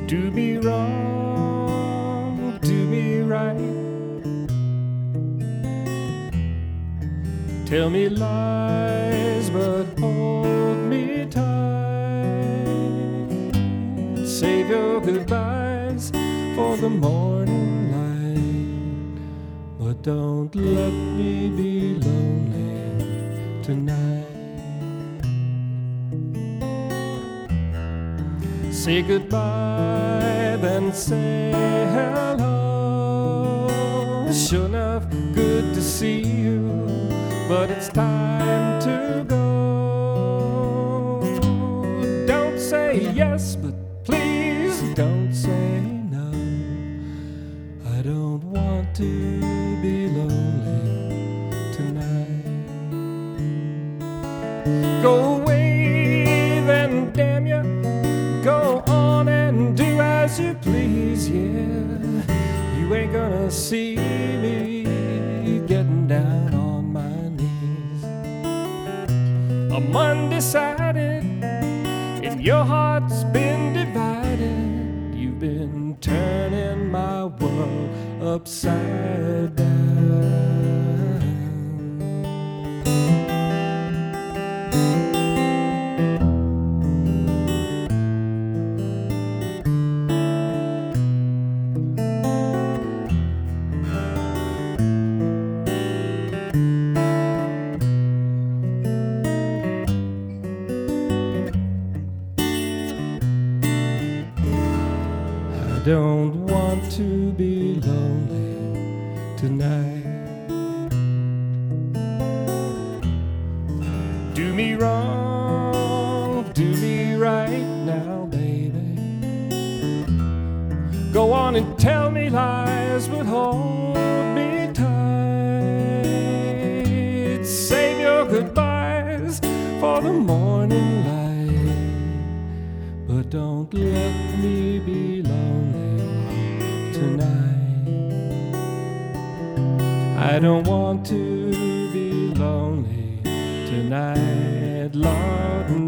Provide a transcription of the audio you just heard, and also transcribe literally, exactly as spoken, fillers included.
Do me wrong, do me right. Tell me lies, but hold me tight. Save your goodbyes for the morning light, but don't let me be lonely tonight. Say goodbye, then say hello. Sure enough, good to see you, but it's time to go. Don't say yes, but please don't say no. I don't want to be lonely tonight. Go away, then damn you. Go on and do as you please, yeah. You ain't gonna see me getting down on my knees. I'm undecided, and your heart's been divided. You've been turning my world upside down. I don't want to be lonely tonight. Do me wrong, do me right now, baby. Go on and tell me lies, but hold me tight. Save your goodbyes for the morning light, but don't let me be lonely tonight. I don't want to be lonely tonight, Lord.